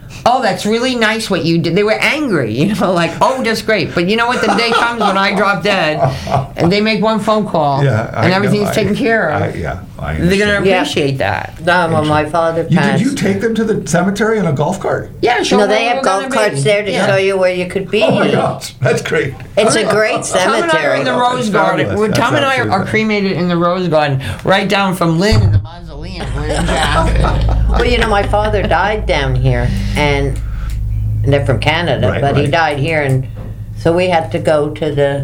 oh, that's really nice what you did. They were angry, you know, like, oh, that's great. But you know what? The day comes when I drop dead, and they make one phone call, Yeah, I and everything's know. taken I- care of. I, yeah, I They're going understand. to Yeah. appreciate that. No, when my father You, passed. did you take them to the cemetery in a golf cart? Yeah, show No, them they where have we're golf gonna carts be. there to Yeah. show you where you could be. Oh my gosh, that's great. It's a great Tom and I are cemetery. in the Oh, Rose that's Garden. fabulous. Well, That's Tom and I absolutely are cremated in the Rose Garden, right down from Lynn in the mausoleum. We're in Jack. Well, you know, my father died down here, and, and they're from Canada, Right, but he right. died here, and so we had to go to the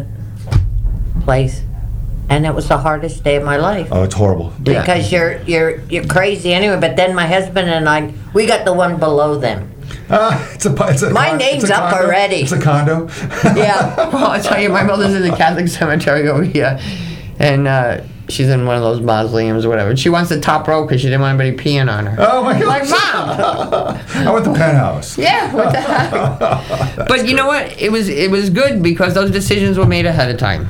place, and it was the hardest day of my life. Oh, it's horrible. Yeah. Because you're you're you're crazy anyway. But then my husband and I, we got the one below them. Uh, it's a, it's a My con- name's it's a up condo. already. It's a condo. Yeah. Well, I'll tell you, my mother's in the Catholic cemetery over here, and uh, she's in one of those mausoleums or whatever. She wants the top row because she didn't want anybody peeing on her. Oh my Like, gosh. Mom! I want the penthouse. Yeah, what the heck? But you know what? It was it was good because those decisions were made ahead of time.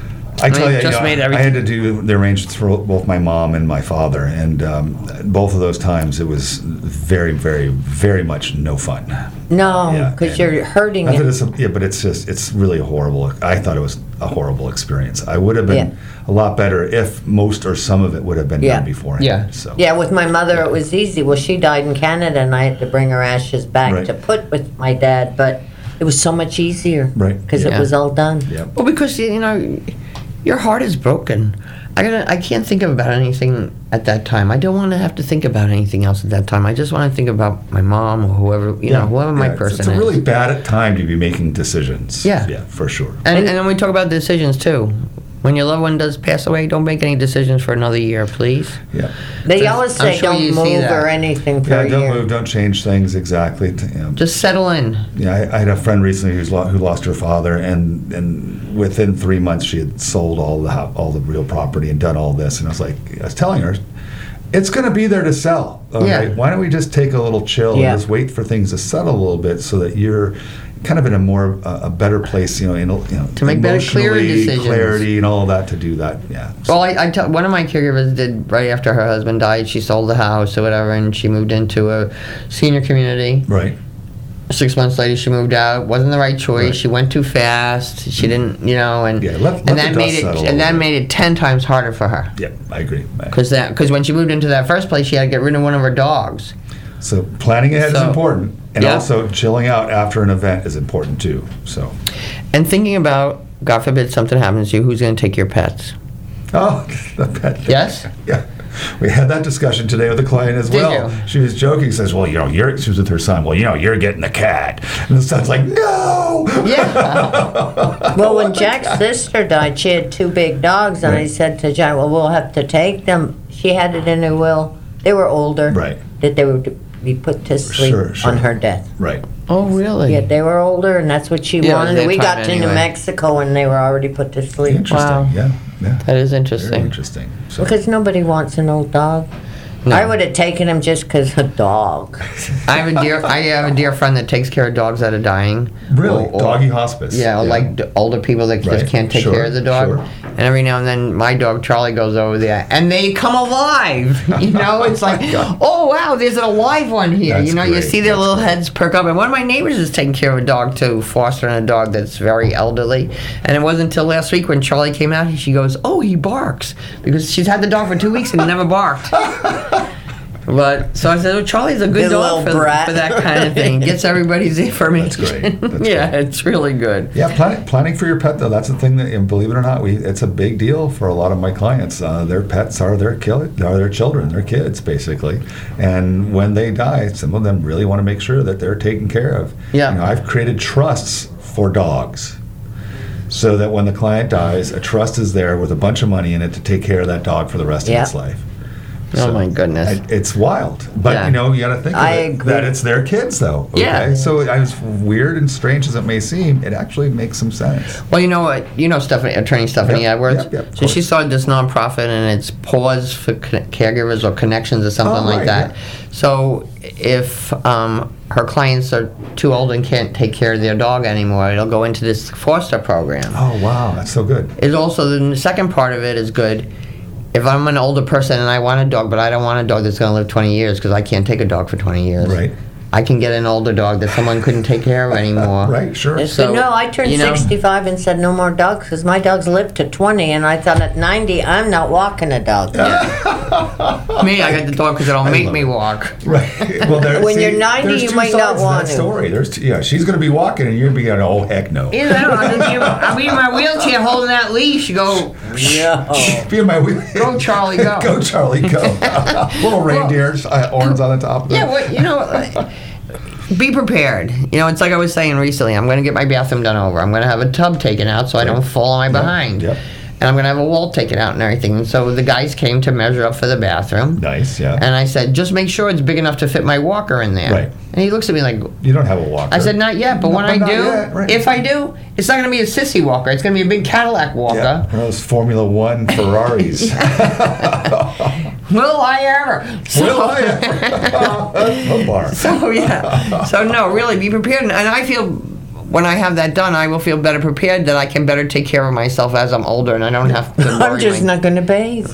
I tell I you, just you know, made I everything- had to do the arrangements for both my mom and my father, and um, both of those times it was very, very, very much no fun. No, Yeah, because and- you're hurting Not that it. it's, yeah, but it's just, it's really a horrible, I thought it was a horrible experience. I would have been Yeah. a lot better if most or some of it would have been Yeah. done beforehand. Yeah. So. Yeah, with my mother it was easy. Well, she died in Canada, and I had to bring her ashes back Right. to put with my dad. But it was so much easier, Right. Because Yeah. it was all done. Yeah. Well, because you know, your heart is broken. I gotta, I can't think about anything at that time. I don't want to have to think about anything else at that time. I just want to think about my mom or whoever, you know, whoever my Yeah, it's- person It's a is. really bad time to be making decisions. Yeah. Yeah, for sure. And, and then we talk about decisions too. When your loved one does pass away, don't make any decisions for another year, please. Yeah. They always I'm say sure you don't see move that. or anything for Yeah, a don't year. move, don't change things exactly. To, you know, Just settle in. Yeah, I, I had a friend recently who's lo- who lost her father, and and within three months she had sold all the hou- all the real property and done all this. And I was like, I was telling her, it's going to be there to sell. All Yeah. right? Why don't we just take a little chill Yeah. and just wait for things to settle a little bit, so that you're kind of in a more uh, a better place, you know, in, you know, To make better, clearer emotionally, decisions. clarity, and all of that to do that. Yeah. Well, I, I tell one of my caregivers did right after her husband died. She sold the house or whatever, and she moved into a senior community. Right. Six months later, she moved out. Wasn't the right choice. Right. She went too fast. She didn't, you know, and Yeah, let- let and the that dust made it settle a and that little made it ten times harder for her. Yeah, I agree. I- Because that because when she moved into that first place, she had to get rid of one of her dogs. So planning ahead is So- important, and Yeah. also chilling out after an event is important too. So. And thinking about, God forbid something happens to you, who's going to take your pets? Oh, the pet. Yes? Yeah. We had that discussion today with a client as Did well. you? She was joking, says, well, you know, you're, she was with her son, well, you know, you're getting the cat. And the son's like, no! Yeah. Well, when Jack's sister died, she had two big dogs, and I Right. said to Jack, well, we'll have to take them. She had it in her will. They were older. Right. That they would be put to sleep Sure, sure. on her death. Right. Oh, really? Yeah, they were older, and that's what she Yeah, it was wanted. their We time got to New anyway. Mexico, and they were already put to sleep. Interesting. Wow. Yeah. Yeah. That is Very interesting. interesting. So, Because nobody wants an old dog. No. I would have taken him just because a dog. I have a dear I have a dear friend that takes care of dogs that are dying. really, Or- or- doggy hospice. Yeah, or like d- older people that Right. just can't take Sure, care of the dog. sure. And every now and then, my dog Charlie goes over there, and they come alive. You know, it's like, oh wow, there's an alive one here. That's you know, you great. see their That's little great. heads perk up. And one of my neighbors is taking care of a dog too, fostering a dog that's very elderly. And it wasn't until last week when Charlie came out, she goes, "Oh, he barks," because she's had the dog for two weeks and he never barked. But so I said, "Oh, Charlie's a good Good dog little for, brat." for that kind of thing. Gets everybody's information." That's great. That's yeah, great. it's really good. Yeah, planning, planning for your pet though, that's the thing that, and believe it or not, we it's a big deal for a lot of my clients. Uh, their pets are their kill, are their children, their kids basically, and when they die, some of them really want to make sure that they're taken care of. Yeah. You know, I've created trusts for dogs, so that when the client dies, a trust is there with a bunch of money in it to take care of that dog for the rest Yeah. of its life. Oh my goodness. I- It's wild, but Yeah. you know you got to think of I it, agree. that it's their kids, though. Okay? Yeah. So as weird and strange as it may seem, it actually makes some sense. Well, you know what? You know Stephanie, attorney Stephanie Yep, Edwards. yep, yep, of so she course. started this nonprofit, and it's Pause for Con- Caregivers or Connections or something Oh, like right, that. yeah. So if um, her clients are too old and can't take care of their dog anymore, it'll go into this foster program. Oh wow, that's so good. It's also the second part of it is good. If I'm an older person and I want a dog, but I don't want a dog that's going to live twenty years because I can't take a dog for twenty years. Right. I can get an older dog that someone couldn't take care of anymore. Right, sure. It's So, good. No, I turned you know- sixty-five and said no more dogs because my dogs lived to twenty, and I thought at ninety I'm not walking a dog. Me, I got the dog because it'll make me walk. Right. Well, there, When see, you're ninety, there's you two might not sides to want that to. story. There's two, yeah, she's going to be walking, and you're going to be going, oh heck no. You know, I'll be in my wheelchair holding that leash. You go, No. Be in my wheel. go Charlie, go. Go, Charlie, go. Little reindeers, uh, horns on the top of them. Yeah, well, you know, uh, be prepared. You know, it's like I was saying recently. I'm going to get my bathroom done over. I'm going to have a tub taken out so I don't fall on my behind. Yep. And I'm going to have a wall taken out and everything. And so the guys came to measure up for the bathroom. Nice, yeah. And I said, just make sure it's big enough to fit my walker in there. Right. And he looks at me like, You don't have a walker. I said, not yet, but No, when but I not do, yet, right. if I do, it's not going to be a sissy walker. It's going to be a big Cadillac walker. Yeah, one of those Formula One Ferraris. Will I ever? So, Will I ever? No bar. So, yeah. So, no, really, be prepared. And I feel when I have that done, I will feel better prepared that I can better take care of myself as I'm older and I don't have to worry. I'm just my- not going to bathe.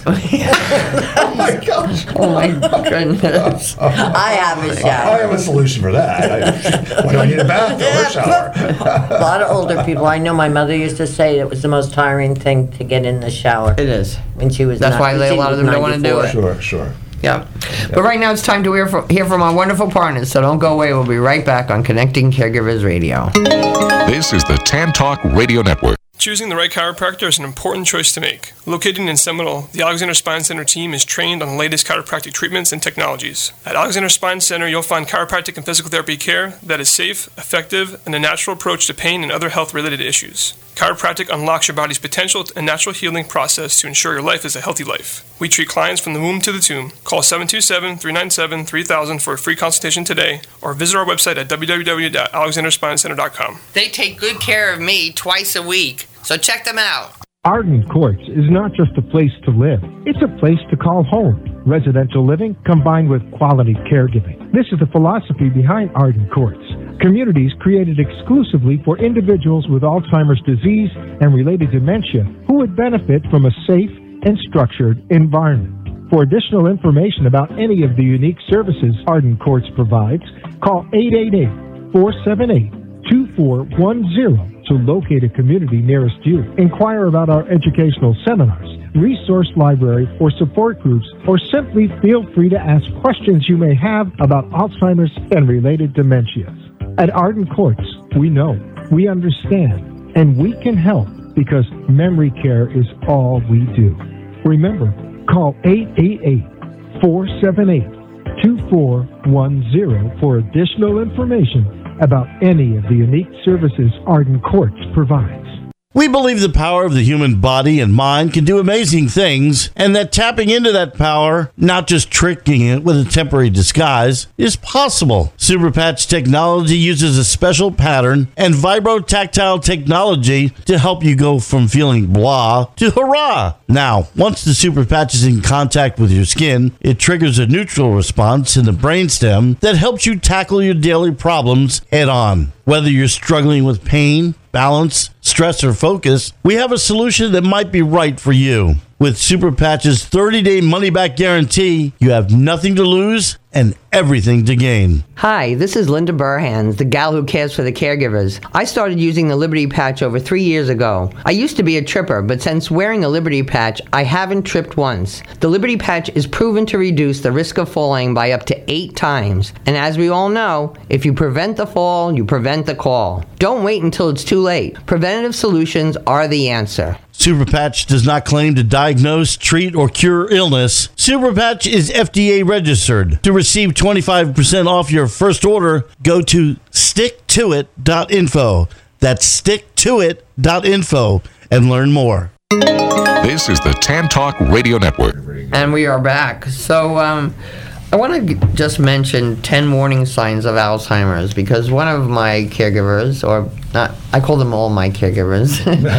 Oh my gosh. Oh, my goodness. I have a I shower. have a solution for that. I, why do I need a bath or a shower? A lot of older people. I know my mother used to say it was the most tiring thing to get in the shower It is. when she was. That's not, why they- she a lot of was them don't wanna do ninety-four. it. Sure, sure. Yeah. But right now it's time to hear from, hear from our wonderful partners, so don't go away. We'll be right back on Connecting Caregivers Radio. This is the Tan Talk Radio Network. Choosing the right chiropractor is an important choice to make. Located in Seminole, the Alexander Spine Center team is trained on the latest chiropractic treatments and technologies. At Alexander Spine Center, you'll find chiropractic and physical therapy care that is safe, effective, and a natural approach to pain and other health-related issues. Chiropractic unlocks your body's potential and natural healing process to ensure your life is a healthy life. We treat clients from the womb to the tomb. Call seven two seven, three nine seven, three thousand for a free consultation today, or visit our website at w w w dot alexander spine center dot com. They take good care of me twice a week, so check them out. Arden Courts is not just a place to live. It's a place to call home. Residential living combined with quality caregiving. This is the philosophy behind Arden Courts. Communities created exclusively for individuals with Alzheimer's disease and related dementia who would benefit from a safe and structured environment. For additional information about any of the unique services Arden Courts provides, call eight eight eight, four seven eight, two four one zero to locate a community nearest you. Inquire about our educational seminars, resource library, or support groups, or simply feel free to ask questions you may have about Alzheimer's and related dementias. At Arden Courts, we know, we understand, and we can help because memory care is all we do. Remember, call eight eight eight, four seven eight, two four one zero for additional information about any of the unique services Arden Courts provides. We believe the power of the human body and mind can do amazing things, and that tapping into that power, not just tricking it with a temporary disguise, is possible. Superpatch technology uses a special pattern and vibrotactile technology to help you go from feeling blah to hurrah. Now, once the Superpatch is in contact with your skin, it triggers a neutral response in the brainstem that helps you tackle your daily problems head on. Whether you're struggling with pain, balance, stress, or focus, we have a solution that might be right for you. With Superpatch's thirty-day money-back guarantee, you have nothing to lose and everything to gain. Hi, this is Linda Burhans, the gal who cares for the caregivers. I started using the Liberty Patch over three years ago. I used to be a tripper, but since wearing a Liberty Patch, I haven't tripped once. The Liberty Patch is proven to reduce the risk of falling by up to eight times. And as we all know, if you prevent the fall, you prevent the call. Don't wait until it's too late. Preventative solutions are the answer. Superpatch does not claim to diagnose, treat, or cure illness. Superpatch is F D A registered. To receive twenty-five percent off your first order, go to stick to it dot info. That's stick to it dot info and learn more. This is the Tan Talk Radio Network. And we are back. So, um, I want to just mention ten warning signs of Alzheimer's because one of my caregivers, or not, I call them all my caregivers,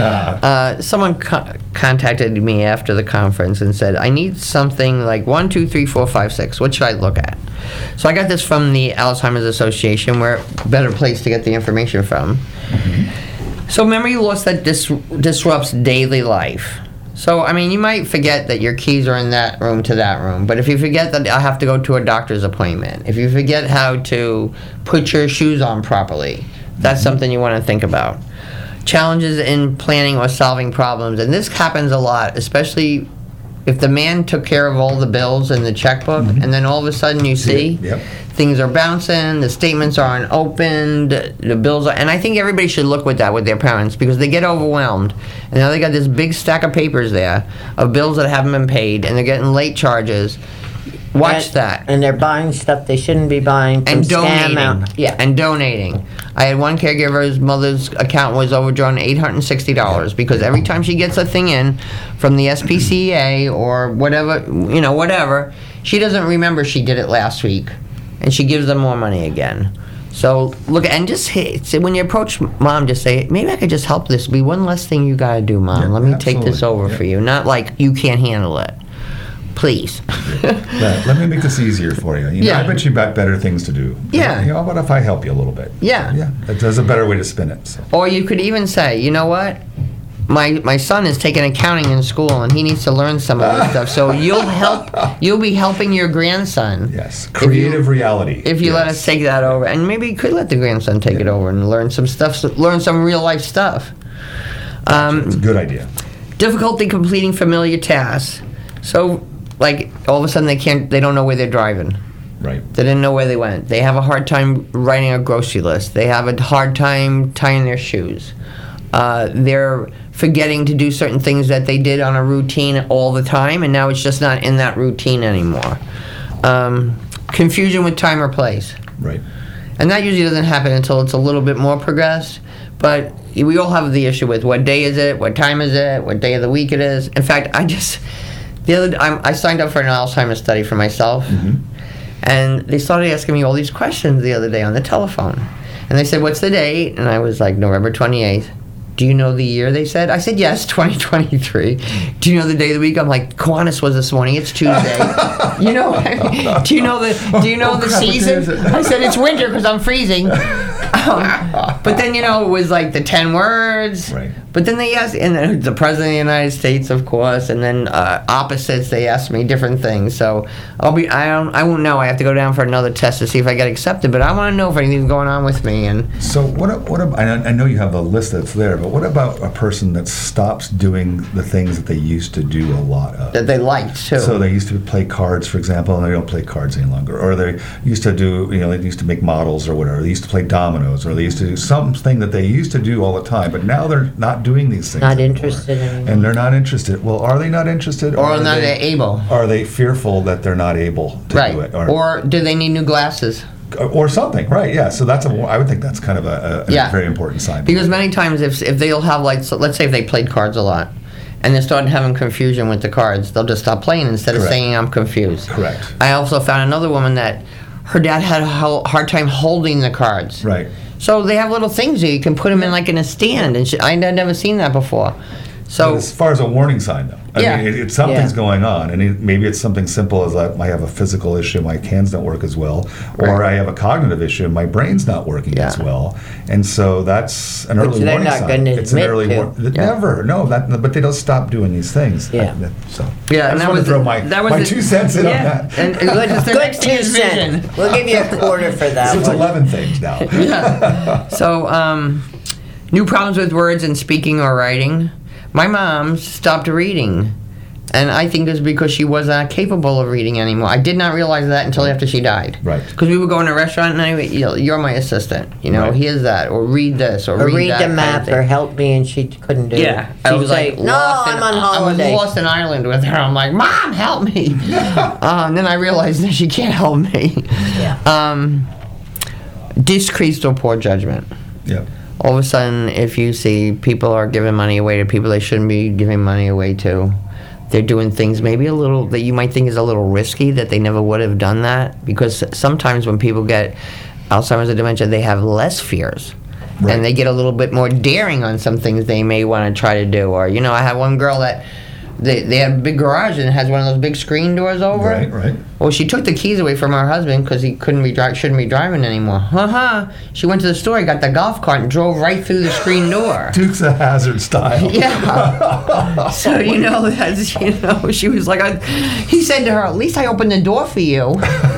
uh, someone co- contacted me after the conference and said, I need something like one, two, three, four, five, six. What should I look at? So I got this from the Alzheimer's Association, where better place to get the information from. Mm-hmm. So memory loss that dis- disrupts daily life. So, I mean, you might forget that your keys are in that room to that room, but if you forget that I have to go to a doctor's appointment, if you forget how to put your shoes on properly, that's mm-hmm. something you want to think about. Challenges in planning or solving problems, and this happens a lot, especially if the man took care of all the bills in the checkbook, mm-hmm. and then all of a sudden you see yep. things are bouncing, the statements aren't opened, the bills are, and I think everybody should look with that with their parents, because they get overwhelmed, and now they got this big stack of papers there of bills that haven't been paid, and they're getting late charges. Watch and, that. And they're buying stuff they shouldn't be buying from and Scam donating. Out. Yeah. And donating. I had one caregiver's mother's account was overdrawn eight hundred sixty dollars because every time she gets a thing in from the S P C A or whatever, you know, whatever, she doesn't remember she did it last week, and she gives them more money again. So look, and just hit, when you approach mom, just say, maybe I could just help this be one less thing you got to do, mom. Yeah, Let me absolutely. take this over yeah. for you. Not like you can't handle it. Please. Let, let me make this easier for you. you know, Yeah. I bet you got better things to do. Yeah. You know, what if I help you a little bit? Yeah. Yeah. There's a better way to spin it. So. Or you could even say, you know what? My my son is taking accounting in school, and he needs to learn some of this stuff. So you'll help. You'll be helping your grandson. Yes. Creative if you, reality. If you yes. let us take that over, and maybe you could let the grandson take yeah. it over and learn some stuff. So learn some real life stuff. Um, it's a good idea. Difficulty completing familiar tasks. So, like all of a sudden they can't. They don't know where they're driving. Right. They didn't know where they went. They have a hard time writing a grocery list. They have a hard time tying their shoes. Uh, they're forgetting to do certain things that they did on a routine all the time, and now it's just not in that routine anymore. Um, confusion with time or place. Right. And that usually doesn't happen until it's a little bit more progressed, but we all have the issue with what day is it, what time is it, what day of the week it is. In fact, I just, the other, I'm, I signed up for an Alzheimer's study for myself, mm-hmm. and they started asking me all these questions the other day on the telephone. And they said, what's the date? And I was like, November twenty-eighth. Do you know the year, they said? I said, yes, twenty twenty-three. Do you know the day of the week? I'm like, Kiwanis was this morning. It's Tuesday. You know, do you know the do you know oh, the crap, season? I said, it's winter because I'm freezing. Um, but then, you know, it was like the ten words. Right. But then they asked, and then the President of the United States, of course, and then uh, opposites, they asked me different things. So I'll be, I don't, I won't know. I have to go down for another test to see if I get accepted. But I want to know if anything's going on with me. And so what? What? I I know you have the list that's there, but what about a person that stops doing the things that they used to do a lot of? That they liked too. So they used to play cards, for example, and they don't play cards any longer. Or they used to do, you know, they used to make models or whatever. They used to play dominoes, or they used to do something that they used to do all the time, but now they're not doing these things. Not anymore. interested anymore. And they're not interested. Well, are they not interested? Or, are not they able. Are they fearful that they're not able to right. do it? Or, or do they need new glasses? Or something, right? Yeah. So that's a. I would think that's kind of a, a, yeah. a very important sign. Because many times, if if they'll have like, so let's say if they played cards a lot, and they're starting having confusion with the cards, they'll just stop playing instead Correct. of saying I'm confused. Correct. I also found another woman that her dad had a hard time holding the cards. Right. So they have little things that you can put them in like in a stand, and she, I had never seen that before. So but as far as a warning sign, though, I yeah. mean, it, it, something's Yeah. going on, and it, maybe it's something simple as that I have a physical issue, my hands don't work as well, or Right. I have a cognitive issue, my brain's not working Yeah. as well, and so that's an Which early they're warning not sign. gonna It's an admit early to. war- Yeah. Never, no, that, but they don't stop doing these things. Yeah. I, so Yeah, I and just that want was to throw the- my that was my the- two cents in yeah. on that. And, and good, it's the Good next two year's vision. cents. We'll give you a quarter for that So it's one. eleven things now. Yeah. So, um, new problems with words and speaking or writing. My mom stopped reading, and I think it's because she was not capable of reading anymore. I did not realize that until after she died. Right. Because we would go in a restaurant and I would, you know, you're my assistant. You know, Right. here's that, or read this, or, Or read, read that the kind of map thing. or help me, and she couldn't do Yeah, it. I She'd was say, like, no, lost I'm in, on holiday. I was lost in Ireland with her. I'm like, Mom, help me. uh, and then I realized that she can't help me. Yeah. Um, decreased or poor judgment. Yeah. All of a sudden, if you see people are giving money away to people they shouldn't be giving money away to, they're doing things maybe a little that you might think is a little risky, that they never would have done that. Because sometimes when people get Alzheimer's or dementia, they have less fears. Right. And they get a little bit more daring on some things they may want to try to do. Or, you know, I had one girl that they, they had a big garage and it has one of those big screen doors over Right, it. right. Well, she took the keys away from her husband because he couldn't be dri- shouldn't be driving anymore. Uh-huh. She went to the store, got the golf cart, and drove right through the screen door. Dukes of Hazzard style. Yeah. So, you know, that's, you know, she was like, I, he said to her, at least I opened the door for you.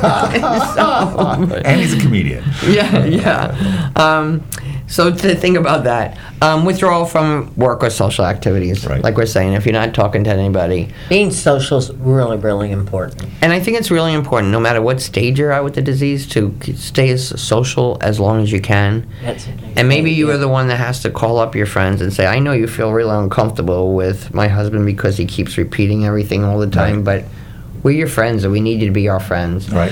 So, And he's a comedian. yeah, yeah. Um, so to think about that, um, withdrawal from work or social activities, Right. like we're saying, if you're not talking to anybody. Being social is really, really important. And I think it's really important, no matter what stage you're at with the disease, to stay as social as long as you can. That's it. And maybe you are the one that has to call up your friends and say, I know you feel really uncomfortable with my husband because he keeps repeating everything all the time, Right. but we're your friends and we need you to be our friends. Right.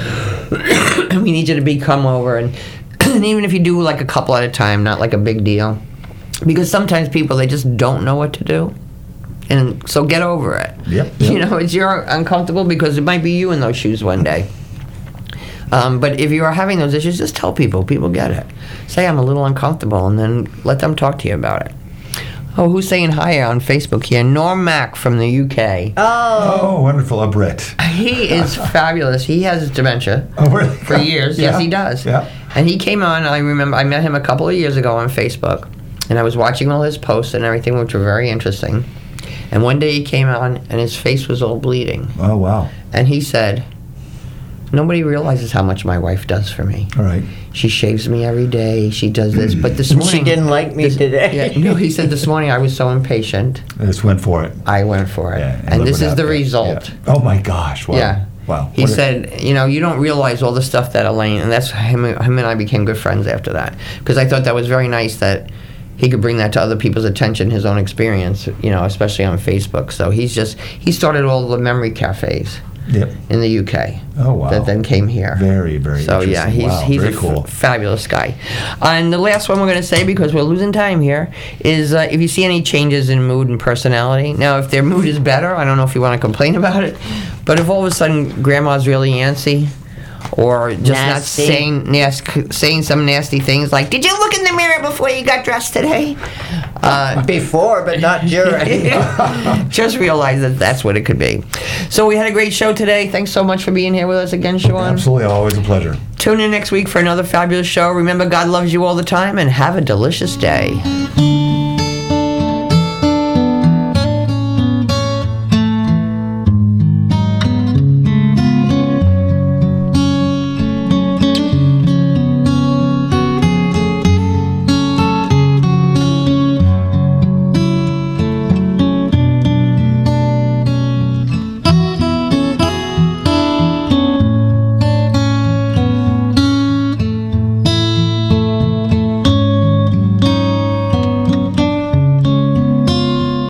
And we need you to be come over. And, and even if you do like a couple at a time, not like a big deal. Because sometimes people, they just don't know what to do. And so get over it. Yep, You yep. know, it's you're uncomfortable because it might be you in those shoes one day. Um, but if you are having those issues, just tell people. People get it. Say, I'm a little uncomfortable, and then let them talk to you about it. Oh, who's saying hi on Facebook here? Norm Mack from the U K. Oh, Oh, wonderful. A Brit. He is fabulous. He has dementia Oh, really? for years. Yeah. Yes, he does. Yeah. And he came on, I remember, I met him a couple of years ago on Facebook. And I was watching all his posts and everything, which were very interesting. And one day he came on, and his face was all bleeding. Oh, wow. And he said, nobody realizes how much my wife does for me. All right. She shaves me every day. She does this. But this morning... she didn't like me this- today. Yeah, no, he said this morning I was so impatient. I just went for it. I went for it. Yeah, and look this what is the happened. result. Yeah. Oh, my gosh. Wow. Yeah. Wow. He What a- said, you know, you don't realize all the stuff that Elaine... And that's him, him and I became good friends after that. Because I thought that was very nice that he could bring that to other people's attention, his own experience, you know, especially on Facebook. So he's just... He started all the memory cafes. Yep. In the U K. Oh, wow. That then came here. Very, very So yeah, interesting. he's Wow, he's very a f- cool. fabulous guy. And the last one we're going to say, because we're losing time here, is uh, if you see any changes in mood and personality. Now, if their mood is better, I don't know if you want to complain about it, but if all of a sudden grandma's really antsy, or just not Nasty. saying nas- saying some nasty things like, "Did you look in the mirror before you got dressed today?" Uh, before, but not during. just realize that that's what it could be. So we had a great show today. Thanks so much for being here with us again, Sean. Absolutely. Always a pleasure. Tune in next week for another fabulous show. Remember, God loves you all the time, and have a delicious day.